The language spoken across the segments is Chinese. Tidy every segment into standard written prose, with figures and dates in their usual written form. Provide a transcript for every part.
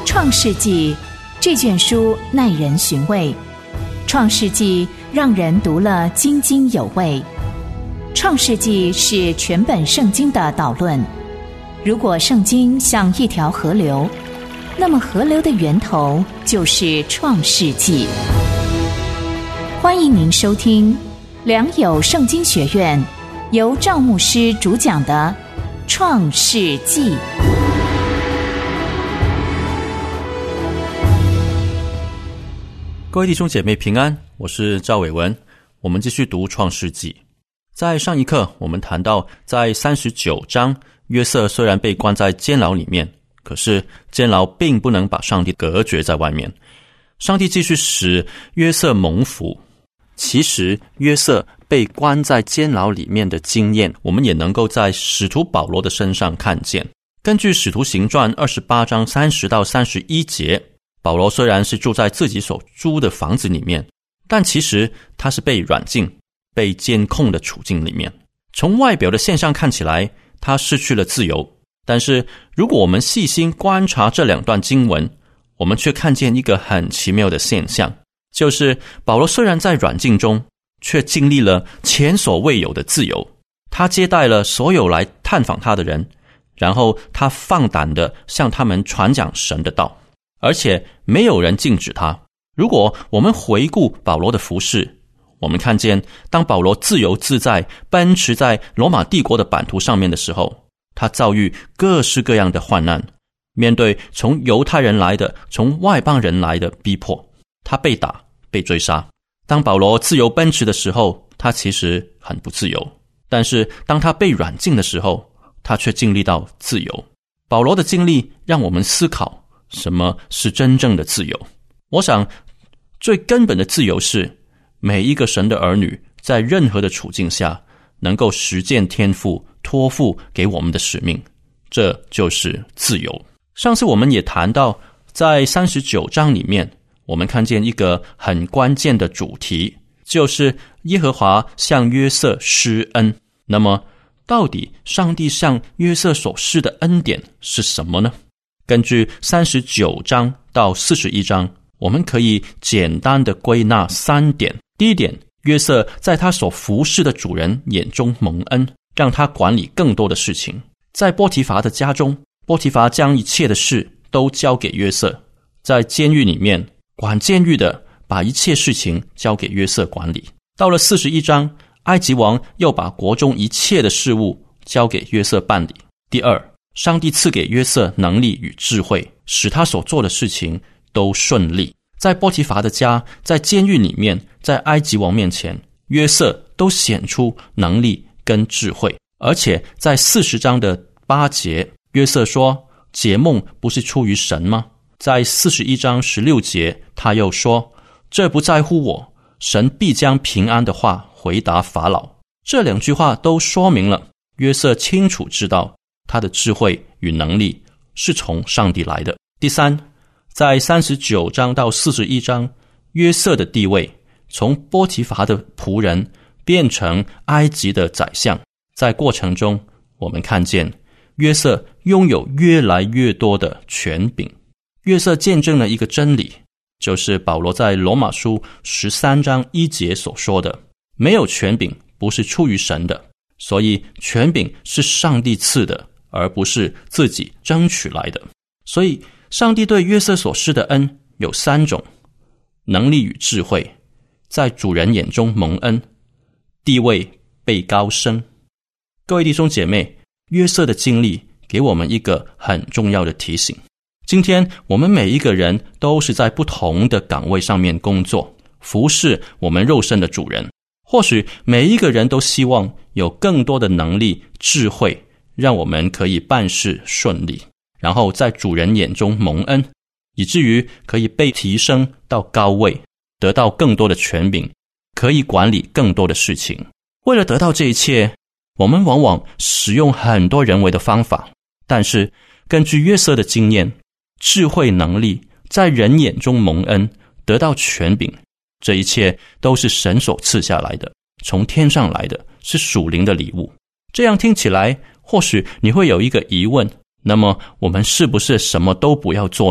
创世纪这卷书耐人寻味，创世纪让人读了津津有味。创世纪是全本圣经的导论。如果圣经像一条河流，那么河流的源头就是创世纪。欢迎您收听良友圣经学院由赵牧师主讲的创世纪。 各位弟兄姐妹平安，我是赵伟文。我们继续读创世纪。在上一课我们谈到，在39章，约瑟虽然被关在监牢里面，可是监牢并不能把上帝隔绝在外面。上帝继续使约瑟蒙福。其实约瑟被关在监牢里面的经验，我们也能够在使徒保罗的身上看见。根据使徒行传28章30到31节，保罗虽然是住在自己所租的房子里面，但其实他是被软禁、被监控的处境里面。从外表的现象看起来，他失去了自由。但是如果我们细心观察这两段经文，我们却看见一个很奇妙的现象，就是保罗虽然在软禁中，却经历了前所未有的自由。他接待了所有来探访他的人，然后他放胆地向他们传讲神的道，而且没有人禁止他。如果我们回顾保罗的服事，我们看见当保罗自由自在奔驰在罗马帝国的版图上面的时候，他遭遇各式各样的患难，面对从犹太人来的、从外邦人来的逼迫，他被打、被追杀。当保罗自由奔驰的时候，他其实很不自由，但是当他被软禁的时候，他却经历到自由。保罗的经历让我们思考什么是真正的自由。我想最根本的自由是每一个神的儿女在任何的处境下能够实践天父托付给我们的使命，这就是自由。上次我们也谈到，在39章里面，我们看见一个很关键的主题，就是耶和华向约瑟施恩。那么到底上帝向约瑟所施的恩典是什么呢？根据39章到41章，我们可以简单的归纳3点。第一点，约瑟在他所服侍的主人眼中蒙恩，让他管理更多的事情。在波提乏的家中，波提乏将一切的事都交给约瑟。在监狱里面，管监狱的把一切事情交给约瑟管理。到了41章，埃及王又把国中一切的事务交给约瑟办理。第二，上帝赐给约瑟能力与智慧，使他所做的事情都顺利。在波提乏的家，在监狱里面，在埃及王面前，约瑟都显出能力跟智慧。而且在40章的8节，约瑟说，解梦不是出于神吗？在41章16节，他又说，这不在乎我，神必将平安的话回答法老。这两句话都说明了约瑟清楚知道他的智慧与能力是从上帝来的。第三，在39章到41章，约瑟的地位从波提乏的仆人变成埃及的宰相。在过程中，我们看见约瑟拥有越来越多的权柄。约瑟见证了一个真理，就是保罗在罗马书13章1节所说的，没有权柄不是出于神的，所以权柄是上帝赐的，而不是自己争取来的。所以上帝对约瑟所施的恩有3种：能力与智慧，在主人眼中蒙恩，地位被高升。各位弟兄姐妹，约瑟的经历给我们一个很重要的提醒。今天我们每一个人都是在不同的岗位上面工作，服侍我们肉身的主人。或许每一个人都希望有更多的能力、智慧，让我们可以办事顺利，然后在主人眼中蒙恩，以至于可以被提升到高位，得到更多的权柄，可以管理更多的事情。为了得到这一切，我们往往使用很多人为的方法，但是根据约瑟的经验，智慧能力在人眼中蒙恩，得到权柄，这一切都是神所赐下来的，从天上来的，是属灵的礼物。这样听起来，或许你会有一个疑问，那么我们是不是什么都不要做呢？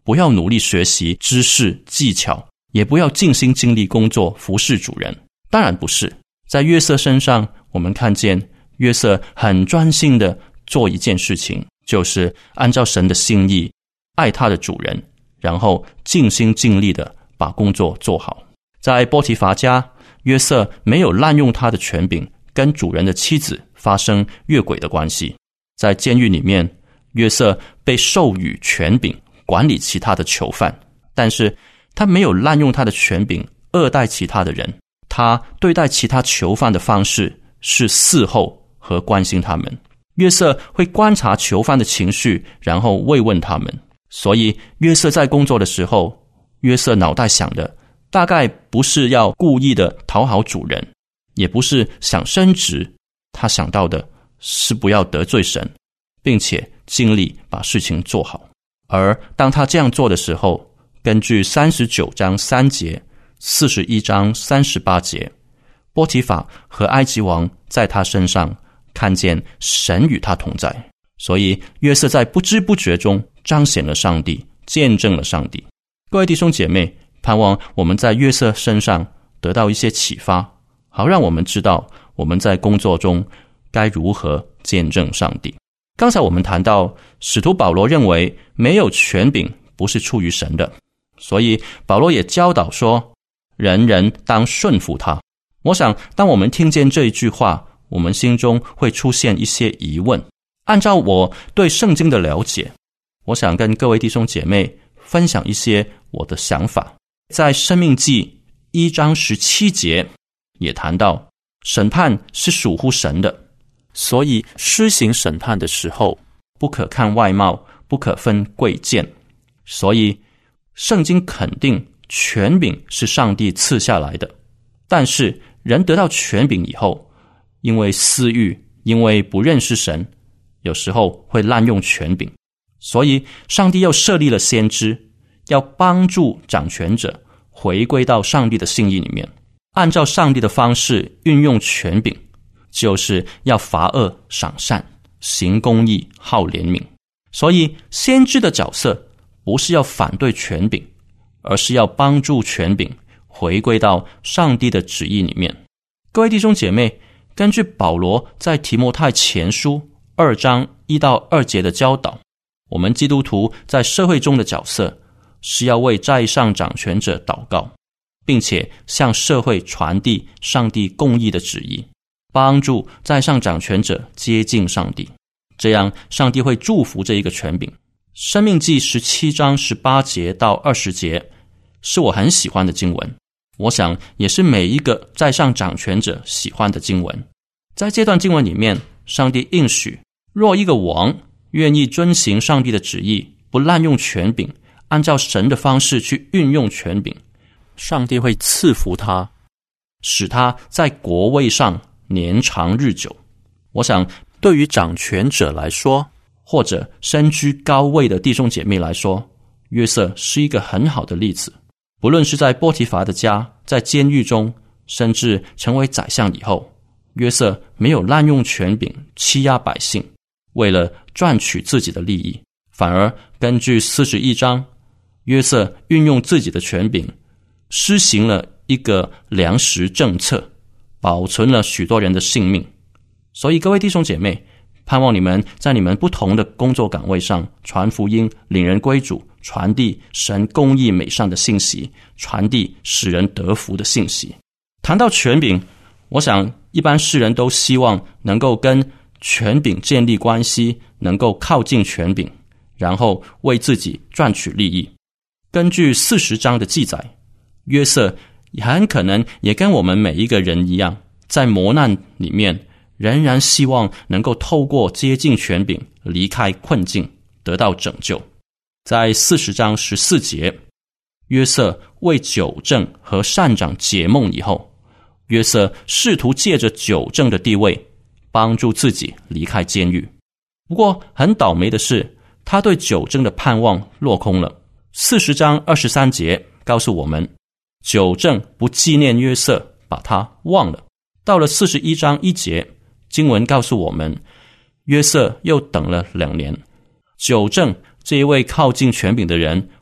不要努力学习知识技巧，也不要尽心尽力工作服侍主人。当然不是，在约瑟身上，我们看见约瑟很专心的做一件事情，就是按照神的心意爱他的主人，然后尽心尽力的把工作做好。在波提乏家，约瑟没有滥用他的权柄，跟主人的妻子发生越轨的关系。在监狱里面，约瑟被授予权柄管理其他的囚犯，但是他没有滥用他的权柄恶待其他的人，他对待其他囚犯的方式是伺候和关心他们。约瑟会观察囚犯的情绪，然后慰问他们。所以约瑟在工作的时候，约瑟脑袋想的大概不是要故意的讨好主人，也不是想升职，他想到的是不要得罪神，并且尽力把事情做好。而当他这样做的时候，根据39章3节、41章38节，波提乏和埃及王在他身上看见神与他同在，所以约瑟在不知不觉中彰显了上帝，见证了上帝。各位弟兄姐妹，盼望我们在约瑟身上得到一些启发，好让我们知道我们在工作中该如何见证上帝。刚才我们谈到使徒保罗认为没有权柄不是出于神的，所以保罗也教导说人人当顺服他。我想当我们听见这一句话，我们心中会出现一些疑问。按照我对圣经的了解，我想跟各位弟兄姐妹分享一些我的想法。在申命记1章17节也谈到审判是属乎神的，所以施行审判的时候不可看外貌，不可分贵贱。所以圣经肯定权柄是上帝赐下来的，但是人得到权柄以后，因为私欲，因为不认识神，有时候会滥用权柄。所以上帝又设立了先知，要帮助掌权者回归到上帝的心意里面，按照上帝的方式运用权柄，就是要罚恶赏善，行公义，好怜悯。所以先知的角色不是要反对权柄，而是要帮助权柄回归到上帝的旨意里面。各位弟兄姐妹，根据保罗在提摩太前书2章1到2节的教导，我们基督徒在社会中的角色是要为在上掌权者祷告，并且向社会传递上帝公义的旨意，帮助在上掌权者接近上帝，这样上帝会祝福这一个权柄。申命记17章18节到20节是我很喜欢的经文，我想也是每一个在上掌权者喜欢的经文。在这段经文里面，上帝应许，若一个王愿意遵行上帝的旨意，不滥用权柄，按照神的方式去运用权柄，上帝会赐福他，使他在国位上年长日久。我想对于掌权者来说，或者身居高位的弟兄姐妹来说，约瑟是一个很好的例子。不论是在波提乏的家，在监狱中，甚至成为宰相以后，约瑟没有滥用权柄欺压百姓，为了赚取自己的利益，反而根据41章，约瑟运用自己的权柄，施行了一个粮食政策，保存了许多人的性命。所以各位弟兄姐妹，盼望你们在你们不同的工作岗位上传福音，领人归主，传递神公义美善的信息，传递使人得福的信息。谈到权柄，我想一般世人都希望能够跟权柄建立关系，能够靠近权柄，然后为自己赚取利益。根据40章的记载，约瑟很可能也跟我们每一个人一样，在磨难里面仍然希望能够透过接近权柄离开困境，得到拯救。在40章14节，约瑟为纠正和善长解梦以后，约瑟试图借着纠正的地位帮助自己离开监狱。不过很倒霉的是，他对纠正的盼望落空了。40章23节告诉我们，纠正不纪念约瑟，把他忘了。到了41章1节，经文告诉我们，约瑟又等了2年。纠正这一位靠近权柄的人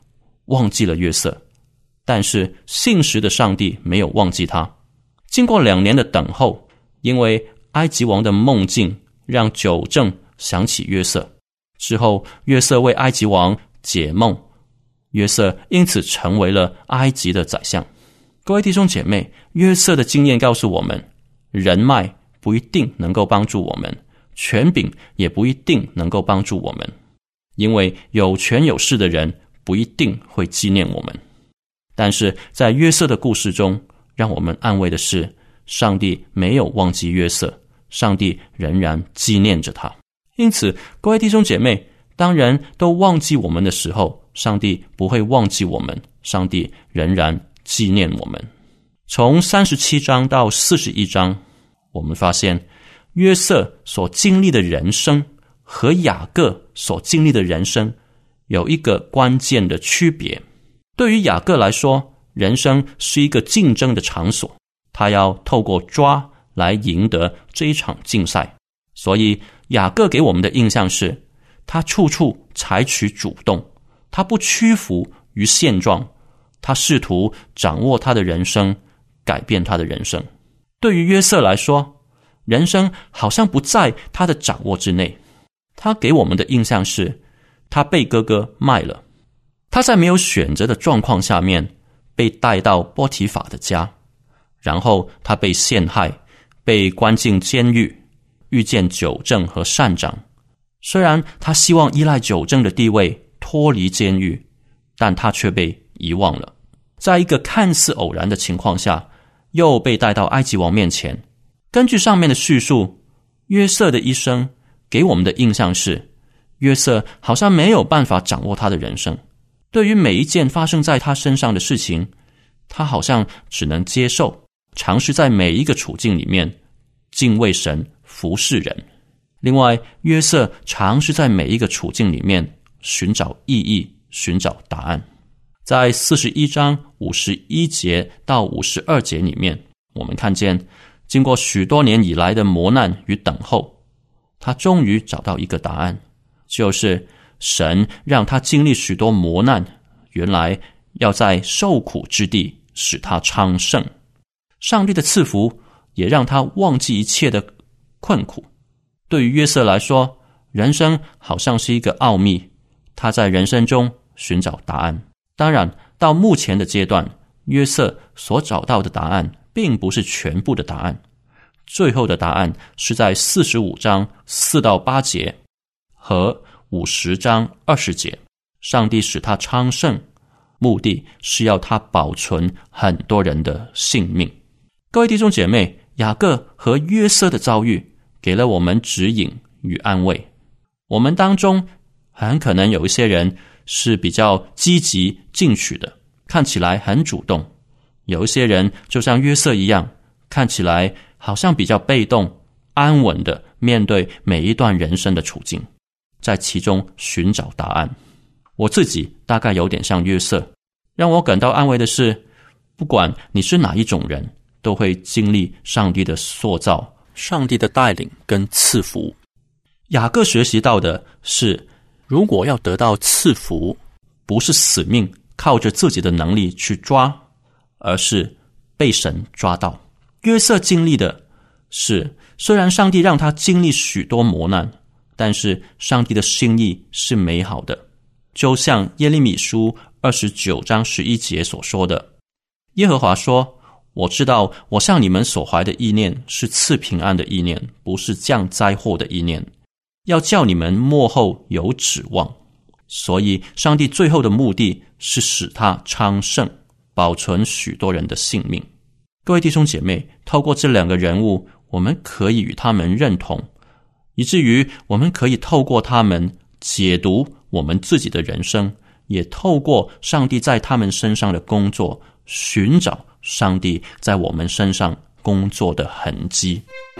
忘记了约瑟，但是信实的上帝没有忘记他。经过2年的等候，因为埃及王的梦境让久正想起约瑟，之后约瑟为埃及王解梦，约瑟因此成为了埃及的宰相。各位弟兄姐妹，约瑟的经验告诉我们，人脉不一定能够帮助我们，权柄也不一定能够帮助我们，因为有权有势的人不一定会纪念我们。但是在约瑟的故事中，让我们安慰的是，上帝没有忘记约瑟，上帝仍然纪念着他。因此，各位弟兄姐妹，当人都忘记我们的时候，上帝不会忘记我们，上帝仍然纪念我们。从37章到41章，我们发现约瑟所经历的人生和雅各所经历的人生有一个关键的区别。对于雅各来说，人生是一个竞争的场所，他要透过抓来赢得这一场竞赛。所以雅各给我们的印象是，他处处采取主动，他不屈服于现状，他试图掌握他的人生，改变他的人生。对于约瑟来说，人生好像不在他的掌握之内。他给我们的印象是，他被哥哥卖了，他在没有选择的状况下面被带到波提法的家，然后他被陷害，被关进监狱，遇见久正和善长。虽然他希望依赖久正的地位脱离监狱，但他却被遗忘了。在一个看似偶然的情况下，又被带到埃及王面前。根据上面的叙述，约瑟的一生给我们的印象是，约瑟好像没有办法掌握他的人生。对于每一件发生在他身上的事情，他好像只能接受，尝试在每一个处境里面敬畏神，服侍人。另外，约瑟尝试在每一个处境里面寻找意义，寻找答案。在41章51节到52节里面，我们看见经过许多年以来的磨难与等候，他终于找到一个答案，就是神让他经历许多磨难，原来要在受苦之地使他昌盛。上帝的赐福也让他忘记一切的困苦。对于约瑟来说，人生好像是一个奥秘，他在人生中寻找答案。当然，到目前的阶段，约瑟所找到的答案并不是全部的答案，最后的答案是在45章4到8节和50章20节。上帝使他昌盛，目的是要他保存很多人的性命。各位弟兄姐妹，雅各和约瑟的遭遇给了我们指引与安慰。我们当中很可能有一些人是比较积极进取的，看起来很主动；有一些人就像约瑟一样，看起来好像比较被动，安稳的面对每一段人生的处境，在其中寻找答案。我自己大概有点像约瑟，让我感到安慰的是，不管你是哪一种人，都会经历上帝的塑造，上帝的带领跟赐福。雅各学习到的是，如果要得到赐福，不是死命靠着自己的能力去抓，而是被神抓到。约瑟经历的是，虽然上帝让他经历许多磨难，但是上帝的心意是美好的。就像耶利米书29章11节所说的，耶和华说，我知道我向你们所怀的意念是赐平安的意念，不是降灾祸的意念，要叫你们末后有指望。所以上帝最后的目的是使他昌盛，保存许多人的性命。各位弟兄姐妹，透过这两个人物，我们可以与他们认同，以至于我们可以透过他们解读我们自己的人生，也透过上帝在他们身上的工作，寻找上帝在我们身上工作的痕迹。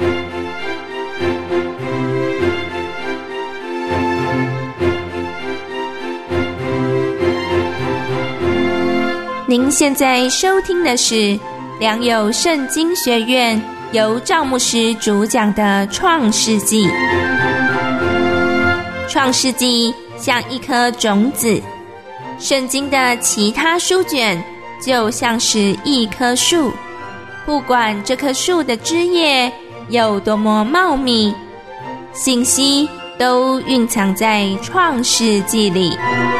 您现在收听的是良友圣经学院由赵牧师主讲的创世纪。创世纪像一颗种子， 圣经的其他书卷就像是一棵树，不管这棵树的枝叶有多么茂密，信息都蕴藏在创世纪里。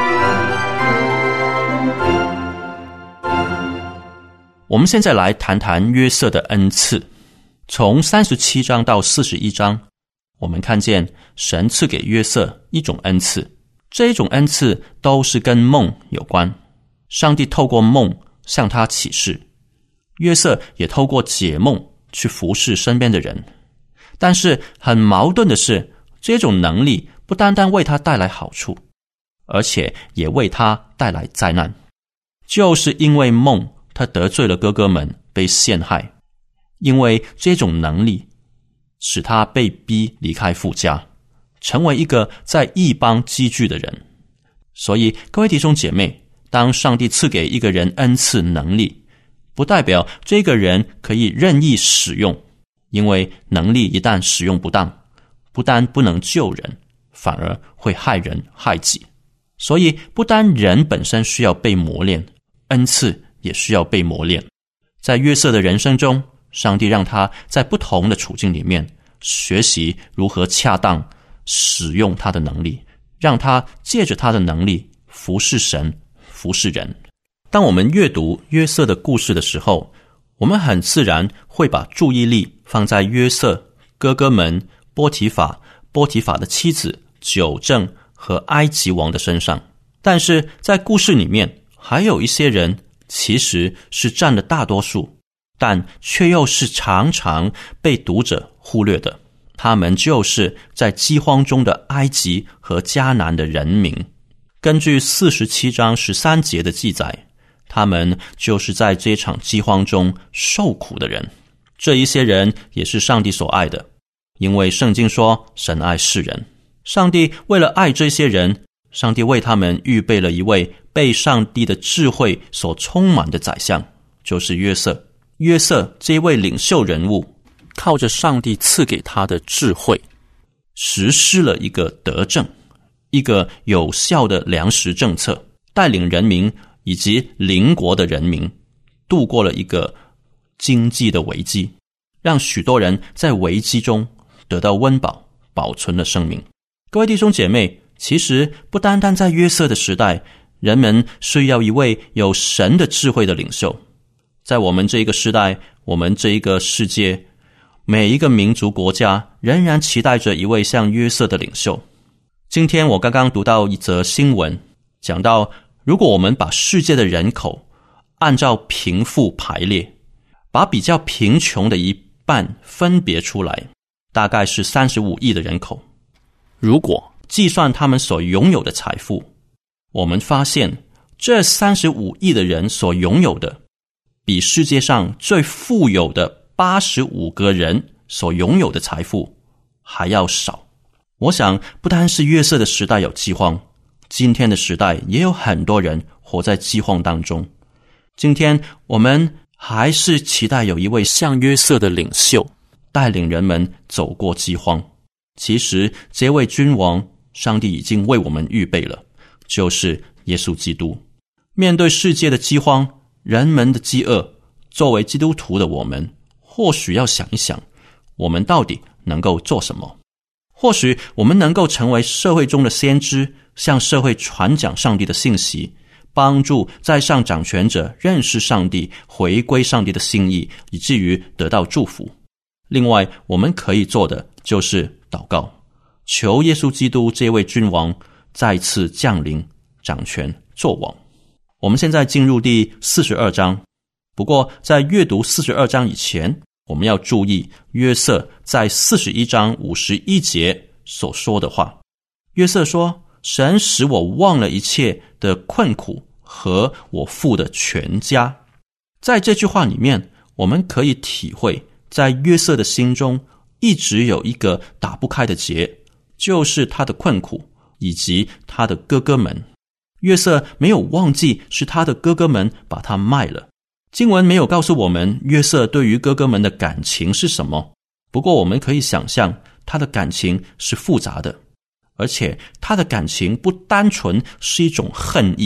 我们现在来谈谈约瑟的恩赐。从37章到41章，我们看见神赐给约瑟一种恩赐，这一种恩赐都是跟梦有关。上帝透过梦向他启示，约瑟也透过解梦去服侍身边的人。但是很矛盾的是，这种能力不单单为他带来好处，而且也为他带来灾难。就是因为梦，他得罪了哥哥们，被陷害。因为这种能力使他被逼离开父家，成为一个在异邦寄居的人。所以各位弟兄姐妹，当上帝赐给一个人恩赐能力，不代表这个人可以任意使用，因为能力一旦使用不当，不但不能救人，反而会害人害己。所以不单人本身需要被磨练，恩赐也需要被磨练。在约瑟的人生中，上帝让他在不同的处境里面学习如何恰当使用他的能力，让他借着他的能力服侍神，服侍人。当我们阅读约瑟的故事的时候，我们很自然会把注意力放在约瑟、哥哥们、波提法的妻子九正和埃及王的身上。但是在故事里面还有一些人其实是占了大多数，但却又是常常被读者忽略的。他们就是在饥荒中的埃及和迦南的人民。根据47章13节的记载，他们就是在这场饥荒中受苦的人。这一些人也是上帝所爱的，因为圣经说神爱世人。上帝为了爱这些人，上帝为他们预备了一位被上帝的智慧所充满的宰相，就是约瑟。约瑟这位领袖人物，靠着上帝赐给他的智慧，实施了一个德政，一个有效的粮食政策，带领人民以及邻国的人民度过了一个经济的危机，让许多人在危机中得到温饱，保存了生命。各位弟兄姐妹，其实不单单在约瑟的时代，人们需要一位有神的智慧的领袖。在我们这一个时代，我们这一个世界，每一个民族国家仍然期待着一位像约瑟的领袖。今天我刚刚读到一则新闻，讲到如果我们把世界的人口按照贫富排列，把比较贫穷的一半分别出来，大概是35亿的人口。如果计算他们所拥有的财富，我们发现这35亿的人所拥有的比世界上最富有的85个人所拥有的财富还要少。我想不单是约瑟的时代有饥荒，今天的时代也有很多人活在饥荒当中。今天我们还是期待有一位像约瑟的领袖，带领人们走过饥荒。其实这位君王，上帝已经为我们预备了，就是耶稣基督。面对世界的饥荒，人们的饥饿，作为基督徒的我们，或许要想一想，我们到底能够做什么？或许我们能够成为社会中的先知，向社会传讲上帝的信息，帮助在上掌权者认识上帝，回归上帝的心意，以至于得到祝福。另外，我们可以做的就是祷告，求耶稣基督这位君王再次降临，掌权作王。我们现在进入第42章，不过在阅读42章以前，我们要注意约瑟在41章51节所说的话。约瑟说，神使我忘了一切的困苦和我父的全家。在这句话里面，我们可以体会在约瑟的心中一直有一个打不开的结，就是他的困苦以及他的哥哥们。约瑟没有忘记是他的哥哥们把他卖了。经文没有告诉我们约瑟对于哥哥们的感情是什么，不过我们可以想象他的感情是复杂的，而且他的感情不单纯是一种恨意，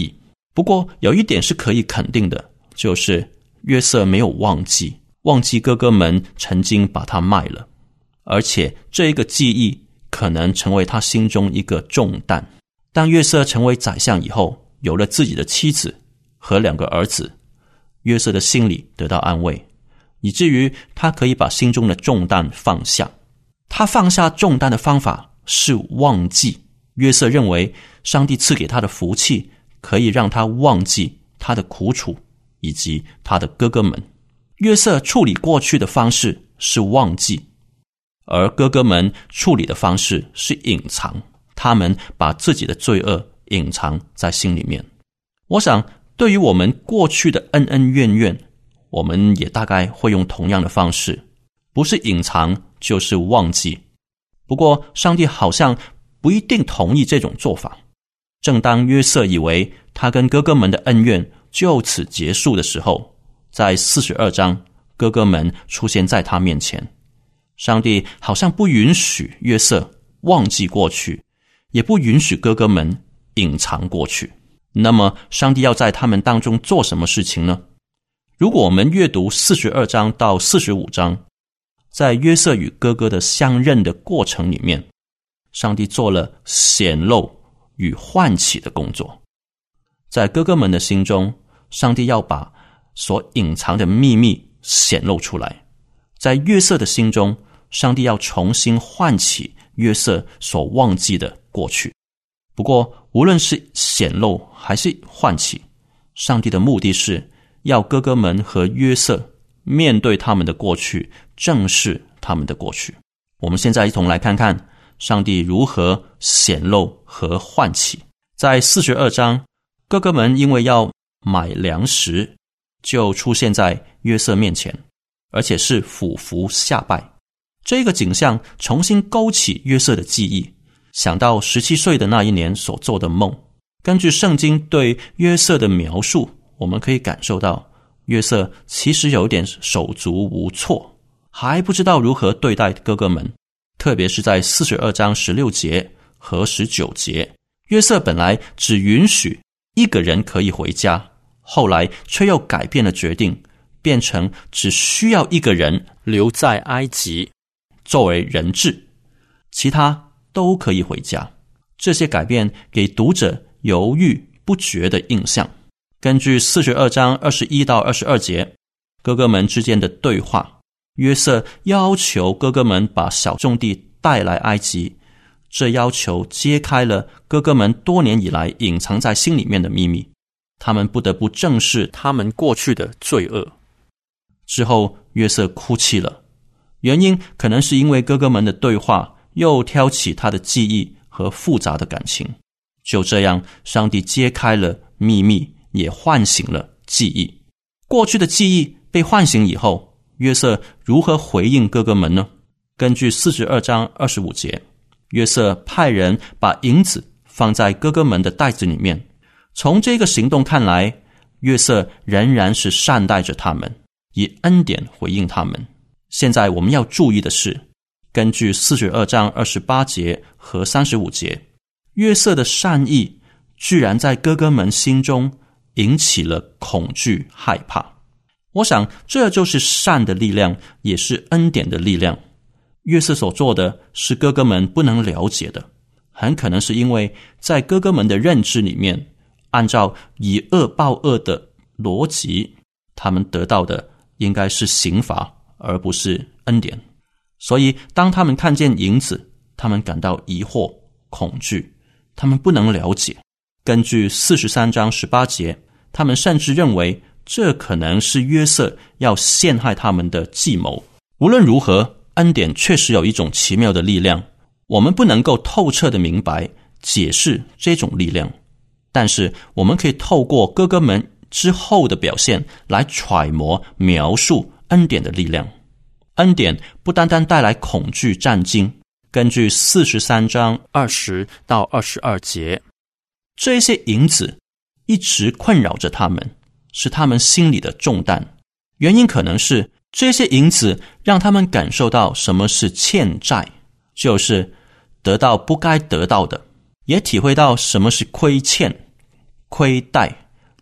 不过有一点是可以肯定的，就是约瑟没有忘记哥哥们曾经把他卖了，而且这一个记忆可能成为他心中一个重担。当约瑟成为宰相以后，有了自己的妻子和2个儿子，约瑟的心里得到安慰，以至于他可以把心中的重担放下。他放下重担的方法是忘记。约瑟认为上帝赐给他的福气可以让他忘记他的苦楚以及他的哥哥们。约瑟处理过去的方式是忘记，而哥哥们处理的方式是隐藏，他们把自己的罪恶隐藏在心里面。我想对于我们过去的恩恩怨怨，我们也大概会用同样的方式，不是隐藏就是忘记。不过上帝好像不一定同意这种做法。正当约瑟以为他跟哥哥们的恩怨就此结束的时候，在42章，哥哥们出现在他面前。上帝好像不允许约瑟忘记过去，也不允许哥哥们隐藏过去。那么上帝要在他们当中做什么事情呢？如果我们阅读42章到45章，在约瑟与哥哥的相认的过程里面，上帝做了显露与唤起的工作。在哥哥们的心中，上帝要把所隐藏的秘密显露出来。在约瑟的心中，上帝要重新唤起约瑟所忘记的过去。不过无论是显露还是唤起，上帝的目的是要哥哥们和约瑟面对他们的过去，正视他们的过去。我们现在一同来看看上帝如何显露和唤起。在42章，哥哥们因为要买粮食，就出现在约瑟面前，而且是俯伏下拜。这个景象重新勾起约瑟的记忆，想到17岁的那一年所做的梦。根据圣经对约瑟的描述，我们可以感受到约瑟其实有点手足无措，还不知道如何对待哥哥们。特别是在42章16节和19节，约瑟本来只允许一个人可以回家，后来却又改变了决定，变成只需要一个人留在埃及作为人质，其他都可以回家。这些改变给读者犹豫不决的印象。根据42章21到22节，哥哥们之间的对话，约瑟要求哥哥们把小种地带来埃及，这要求揭开了哥哥们多年以来隐藏在心里面的秘密，他们不得不正视他们过去的罪恶。之后约瑟哭泣了，原因可能是因为哥哥们的对话又挑起他的记忆和复杂的感情。就这样，上帝揭开了秘密，也唤醒了记忆。过去的记忆被唤醒以后，约瑟如何回应哥哥们呢？根据42章25节，约瑟派人把银子放在哥哥们的袋子里面。从这个行动看来，约瑟仍然是善待着他们，以恩典回应他们。现在我们要注意的是，根据42章28节和35节，约瑟的善意居然在哥哥们心中引起了恐惧害怕。我想这就是善的力量，也是恩典的力量。约瑟所做的是哥哥们不能了解的，很可能是因为在哥哥们的认知里面，按照以恶报恶的逻辑，他们得到的应该是刑罚，而不是恩典。所以当他们看见银子，他们感到疑惑、恐惧，他们不能了解。根据43章18节，他们甚至认为这可能是约瑟要陷害他们的计谋。无论如何，恩典确实有一种奇妙的力量，我们不能够透彻的明白解释这种力量，但是我们可以透过哥哥们之后的表现来揣摩描述恩典的力量。恩典不单单带来恐惧战惊，根据43章20到22节，这些银子一直困扰着他们，是他们心里的重担。原因可能是这些银子让他们感受到什么是欠债，就是得到不该得到的，也体会到什么是亏欠、亏待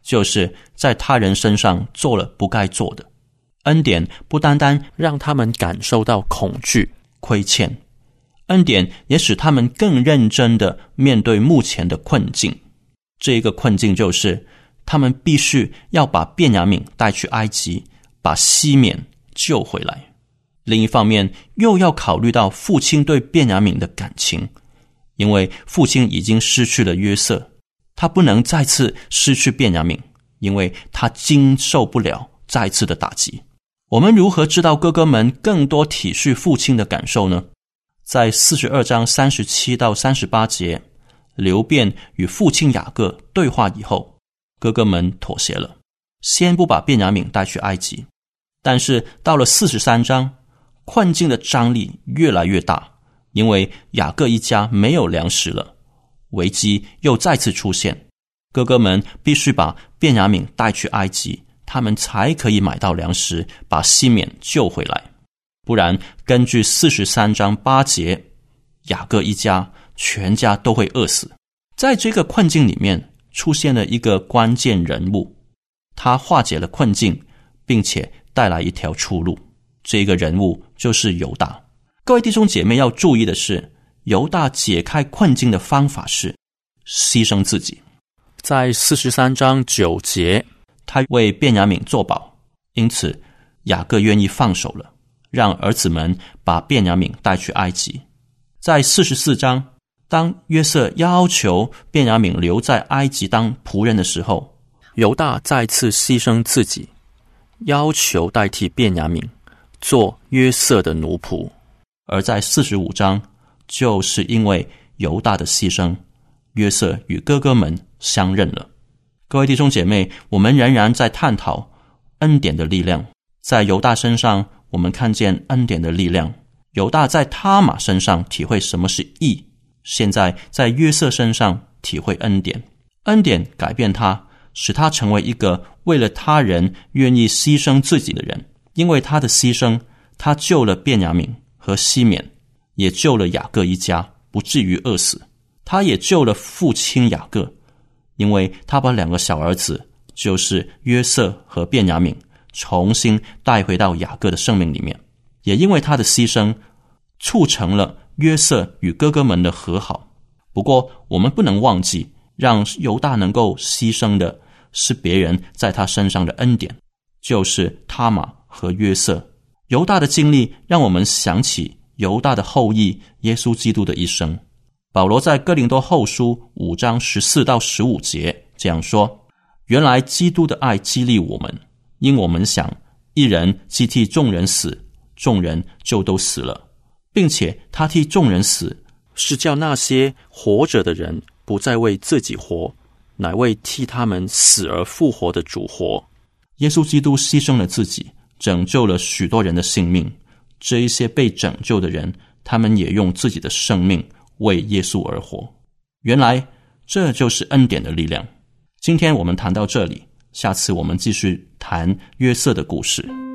就是在他人身上做了不该做的。恩典不单单让他们感受到恐惧、亏欠，恩典也使他们更认真地面对目前的困境。这一个困境就是他们必须要把便雅悯带去埃及，把西缅救回来。另一方面又要考虑到父亲对便雅悯的感情，因为父亲已经失去了约瑟，他不能再次失去便雅悯，因为他经受不了再次的打击。我们如何知道哥哥们更多体恤父亲的感受呢？在42章37到38节，流便与父亲雅各对话以后，哥哥们妥协了，先不把便雅悯带去埃及。但是到了43章，困境的张力越来越大，因为雅各一家没有粮食了，危机又再次出现，哥哥们必须把便雅悯带去埃及，他们才可以买到粮食，把西缅救回来。不然根据43章8节，雅各一家全家都会饿死。在这个困境里面出现了一个关键人物，他化解了困境，并且带来一条出路。这个人物就是犹大。各位弟兄姐妹要注意的是，犹大解开困境的方法是牺牲自己。在43章9节，他为便雅悯作保，因此雅各愿意放手了，让儿子们把便雅悯带去埃及。在44章，当约瑟要求便雅悯留在埃及当仆人的时候，犹大再次牺牲自己，要求代替便雅悯做约瑟的奴仆。而在45章，就是因为犹大的牺牲，约瑟与哥哥们相认了。各位弟兄姐妹，我们仍然在探讨恩典的力量。在犹大身上我们看见恩典的力量，犹大在他玛身上体会什么是义，现在在约瑟身上体会恩典。恩典改变他，使他成为一个为了他人愿意牺牲自己的人。因为他的牺牲，他救了便雅悯和西缅，也救了雅各一家不至于饿死。他也救了父亲雅各，因为他把两个小儿子，就是约瑟和便雅悯，重新带回到雅各的生命里面。也因为他的牺牲，促成了约瑟与哥哥们的和好。不过我们不能忘记，让犹大能够牺牲的是别人在他身上的恩典，就是他玛和约瑟。犹大的经历让我们想起犹大的后裔耶稣基督的一生。保罗在哥林多后书5章14到15节这样说：原来基督的爱激励我们，因我们想一人既替众人死，众人就都死了，并且他替众人死，是叫那些活着的人不再为自己活，乃为替他们死而复活的主活。耶稣基督牺牲了自己，拯救了许多人的性命。这一些被拯救的人，他们也用自己的生命为耶稣而活。原来这就是恩典的力量。今天我们谈到这里，下次我们继续谈约瑟的故事。